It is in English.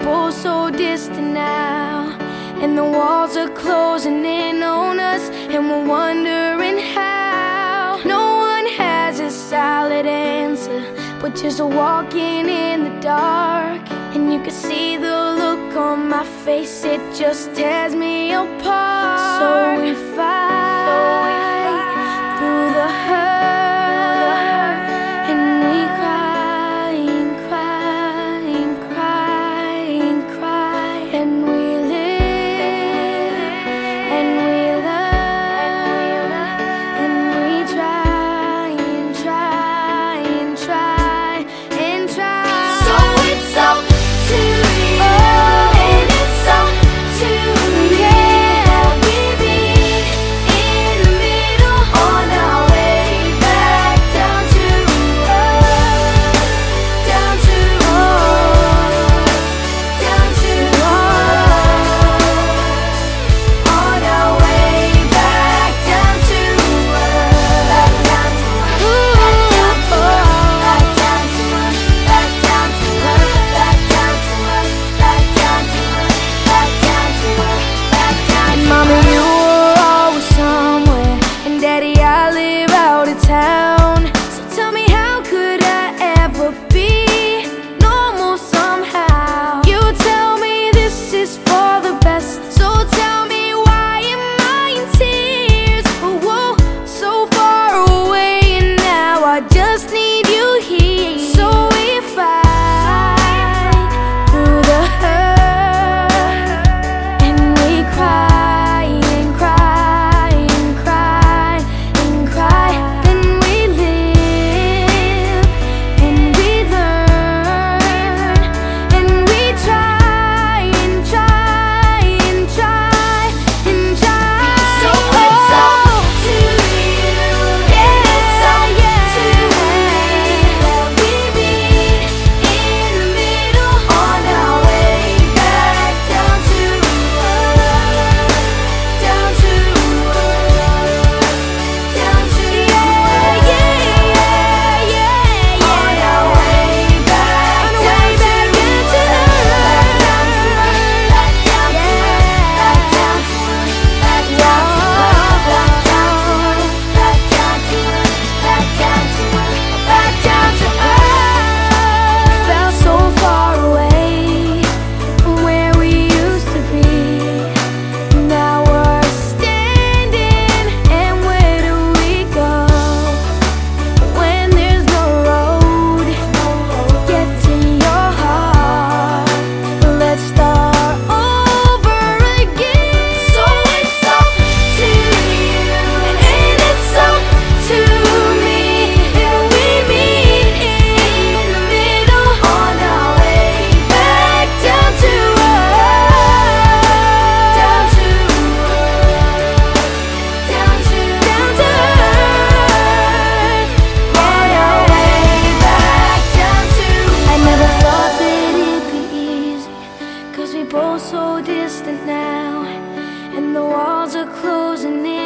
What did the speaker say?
both so distant now, and the walls are closing in on us, and we're wondering how. No one has a solid answer, but just walking in the dark. And you can see the look on my face, it just tears me apart. So we fight through the hurt, and we cry and cry and cry and cry, and we live and we learn, and we try and try and try and try. So it's up to you, and it's up to me. We meet in the middle on our way back down to earth, down to earth, down to earth, on our way back down to earth, back down to earth, back down to earth, back down to earth, back down to earth, back down to earth, back down to earth, back down to earth, back down to earth. Mama, you were always somewhere, and Daddy, I live out of town. So tell me, how could I ever be normal somehow? You tell me this is for the best, so tell me, why am I in tears? Oh, whoa, so far away, and now I just need you here. So we fight through the hurt, and we cry and cry and cry and cry, and we live and we learn, and we try and try and try and try. So it's up to you, and it's up to me. We meet in the middle on our way back down to earth, down to earth, down to earth, on our way back down to earth, back down to earth, back down to earth, back down to earth, back down to earth, back down to earth, back down to earth, back down to earth. Felt so far away from where we used to be. Now we're standing, and where do we go when there's no road to get to your heart? Let's start over again. So it's up to you, and it's up to me, and we meet in the middle on our way back down to earth, down to earth, down to earth, on our way back down to earth. I never thought that it'd be easy, 'cause we both so distant now, and the walls are closing in